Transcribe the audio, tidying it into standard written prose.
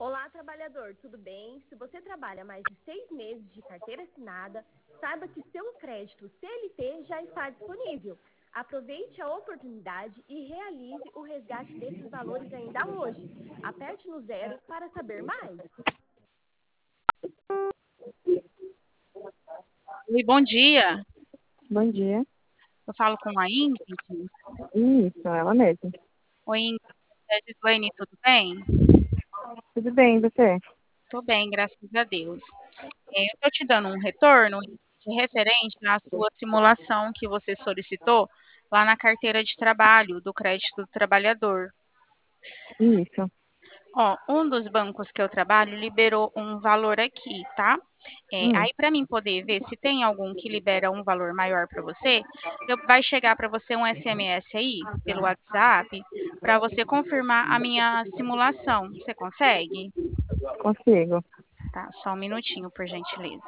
Olá, trabalhador, tudo bem? Se você trabalha mais de 6 meses de carteira assinada, saiba que seu crédito CLT já está disponível. Aproveite a oportunidade e realize o resgate desses valores ainda hoje. Aperte no 0 para saber mais. Oi, bom dia. Bom dia. Eu falo com a Ingrid. Isso, ela mesma. Oi, Ingrid. É Gislaine, tudo bem? Tudo bem, você? Tô bem, graças a Deus. Eu tô te dando um retorno de referente à sua simulação que você solicitou lá na carteira de trabalho do crédito do trabalhador. Isso. Ó, um dos bancos que eu trabalho liberou um valor aqui, tá? Aí, para mim poder ver se tem algum que libera um valor maior para você, vai chegar para você um SMS aí, pelo WhatsApp, para você confirmar a minha simulação. Você consegue? Consigo. Tá, só um minutinho, por gentileza.